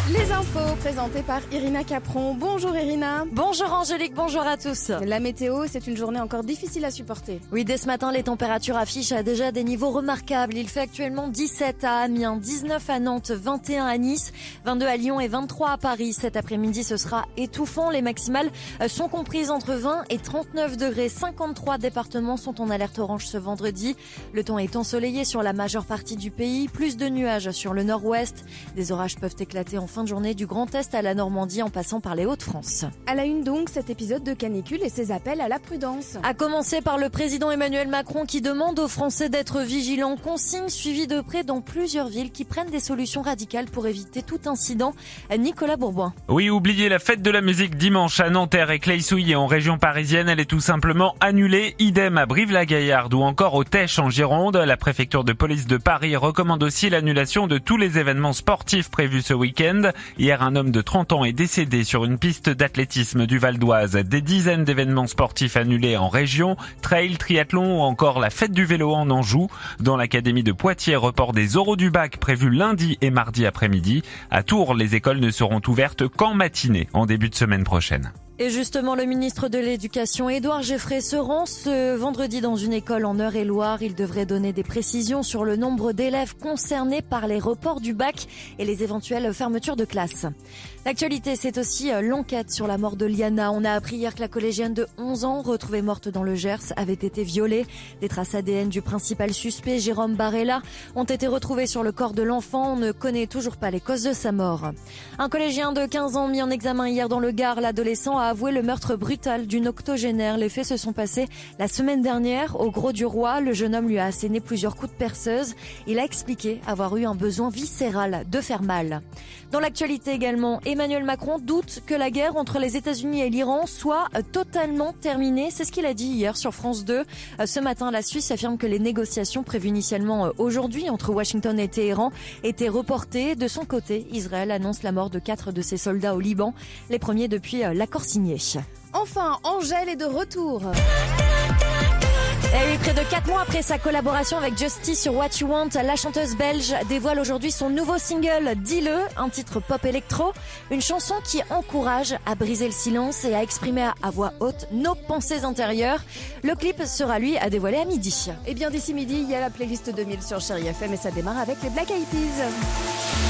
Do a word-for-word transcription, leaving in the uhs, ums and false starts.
Les infos présentées par Irina Capron. Bonjour Irina. Bonjour Angélique, bonjour à tous. La météo, c'est une journée encore difficile à supporter. Oui, dès ce matin, les températures affichent déjà des niveaux remarquables. Il fait actuellement dix-sept à Amiens, dix-neuf à Nantes, vingt et un à Nice, vingt-deux à Lyon et vingt-trois à Paris. Cet après-midi, ce sera étouffant. Les maximales sont comprises entre vingt et trente-neuf degrés. cinquante-trois départements sont en alerte orange ce vendredi. Le temps est ensoleillé sur la majeure partie du pays. Plus de nuages sur le nord-ouest. Des orages peuvent éclater en fin de journée du Grand Est à la Normandie en passant par les Hauts-de-France. À la une donc, cet épisode de canicule et ses appels à la prudence. À commencer par le président Emmanuel Macron qui demande aux Français d'être vigilants. Consignes suivies de près dans plusieurs villes qui prennent des solutions radicales pour éviter tout incident. Nicolas Bourboin. Oui, oubliez la fête de la musique dimanche à Nanterre et Claye-Souilly en région parisienne. Elle est tout simplement annulée. Idem à Brive-la-Gaillarde ou encore au Tech en Gironde. La préfecture de police de Paris recommande aussi l'annulation de tous les événements sportifs prévus ce week-end. Hier, un homme de trente ans est décédé sur une piste d'athlétisme du Val d'Oise. Des dizaines d'événements sportifs annulés en région, trail, triathlon ou encore la fête du vélo en Anjou. Dans l'académie de Poitiers, report des oraux du bac prévus lundi et mardi après-midi. À Tours, les écoles ne seront ouvertes qu'en matinée en début de semaine prochaine. Et justement, le ministre de l'Éducation, Édouard Geoffrey, se rend ce vendredi dans une école en Eure-et-Loir. Il devrait donner des précisions sur le nombre d'élèves concernés par les reports du bac et les éventuelles fermetures de classe. L'actualité, c'est aussi l'enquête sur la mort de Liana. On a appris hier que la collégienne de onze ans, retrouvée morte dans le Gers, avait été violée. Des traces A D N du principal suspect, Jérôme Barella, ont été retrouvées sur le corps de l'enfant. On ne connaît toujours pas les causes de sa mort. Un collégien de quinze ans mis en examen hier dans le Gard, l'adolescent a avoué le meurtre brutal d'une octogénaire. Les faits se sont passés la semaine dernière au Gros du Roi. Le jeune homme lui a asséné plusieurs coups de perceuse. Il a expliqué avoir eu un besoin viscéral de faire mal. Dans l'actualité également, Emmanuel Macron doute que la guerre entre les États-Unis et l'Iran soit totalement terminée. C'est ce qu'il a dit hier sur France deux. Ce matin, la Suisse affirme que les négociations prévues initialement aujourd'hui entre Washington et Téhéran étaient reportées. De son côté, Israël annonce la mort de quatre de ses soldats au Liban, les premiers depuis l'accord signé. Enfin, Angèle est de retour. Et oui, près de quatre mois après sa collaboration avec Justice sur What You Want, la chanteuse belge dévoile aujourd'hui son nouveau single « Dis-le », un titre pop électro, une chanson qui encourage à briser le silence et à exprimer à voix haute nos pensées intérieures. Le clip sera lui à dévoiler à midi. Et bien d'ici midi, il y a la playlist deux mille sur Chérie F M et ça démarre avec les Black Eyed Peas.